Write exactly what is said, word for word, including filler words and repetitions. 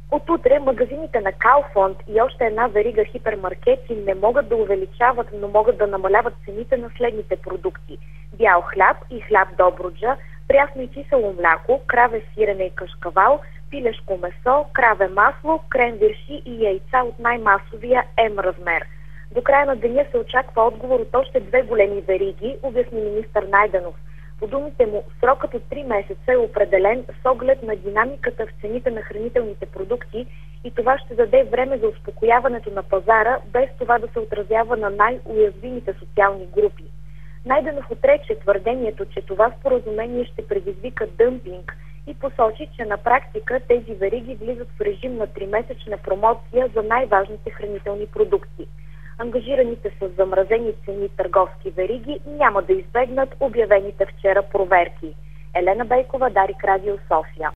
От утре магазините на Kaufland и още една верига хипермаркети не могат да увеличават, но могат да намаляват цените на следните продукти: бял хляб и хляб Добруджа, прясно и кисело мляко, краве сирене и кашкавал, пилешко месо, краве масло, кренвирши и яйца от най-масовия М размер. До края на деня се очаква отговор от още две големи вериги, обясни министър Найденов. По думите му, срокът от три месеца е определен с оглед на динамиката в цените на хранителните продукти и това ще даде време за успокояването на пазара, без това да се отразява на най-уязвимите социални групи. Найденов отрече твърдението, че това споразумение ще предизвика дъмпинг и посочи, че на практика тези вериги влизат в режим на тримесечна промоция за най-важните хранителни продукти. Ангажираните с замразени цени търговски вериги няма да избегнат обявените вчера проверки. Елена Бейкова, Дарик Радио, София.